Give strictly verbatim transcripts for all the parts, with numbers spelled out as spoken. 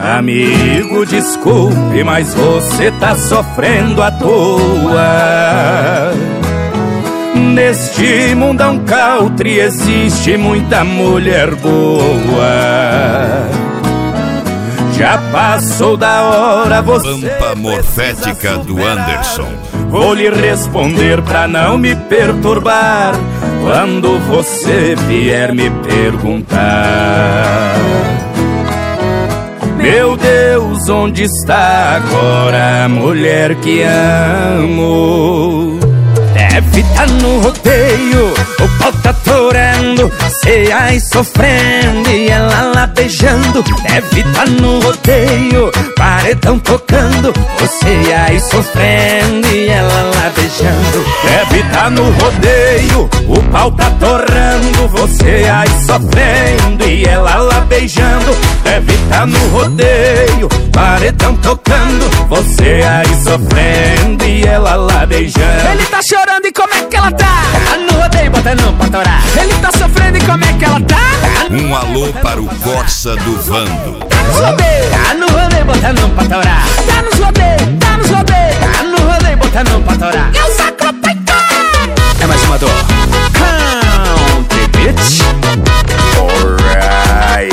Amigo, desculpe, mas você tá sofrendo à toa. Neste mundão country existe muita mulher boa. Já passou da hora, você... Pampa morfética do Anderson. Vou lhe responder pra não me perturbar quando você vier me perguntar. Meu Deus, onde está agora a mulher que amo? Deve tá no rodeio, o pau tá torando, cê aí sofrendo e ela lá beijando. Deve tá no rodeio, paredão tocando, você aí sofrendo e ela lá beijando. Deve tá no rodeio, o pau tá torrando, você aí sofrendo e ela lá beijando. Deve tá no rodeio, paredão tocando, você aí sofrendo e ela lá beijando. Ele tá chorando e como é que ela tá? Tá no rodeio botando pra torar. Ele tá sofrendo e como é que ela tá? Um alô para o Corsa do Vando. Tá nos rodeios, tá no rodeio botando pra torar. Tá nos rodeios, tá nos rodeios, tá no rodeio botando pra torar. Eu sacro peito. É mais uma dor. Country bitch. Alright.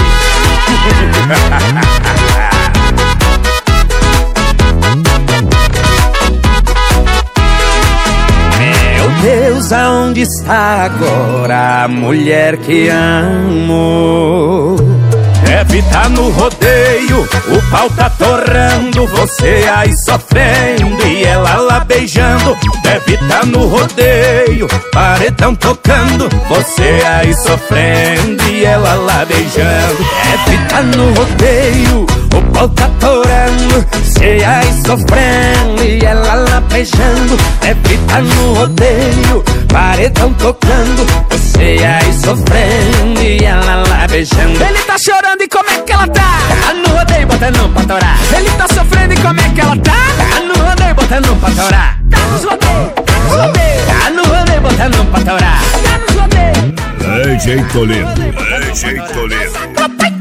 Meu Deus, aonde está agora a mulher que amo? Deve tá no rodeio, o pau tá torrando, você aí sofrendo e ela lá beijando. Deve tá no rodeio, paredão tocando, você aí sofrendo e ela lá beijando. Deve tá no rodeio, o pau tá torrando, você aí sofrendo e ela lá beijando. Deve tá no rodeio, paredão tocando, você aí sofrendo e ela lá beijando. Ele tá chorando e como é que ela tá? Tá no rodeio botando pra torar. Ele tá sofrendo e como é que ela tá? Tá no rodeio botando pra torar. Tá nos rodeios, tá nos rodeios, tá no rodeio botando pra torar. Tá nos rodeios. D J Toledo, D J Toledo.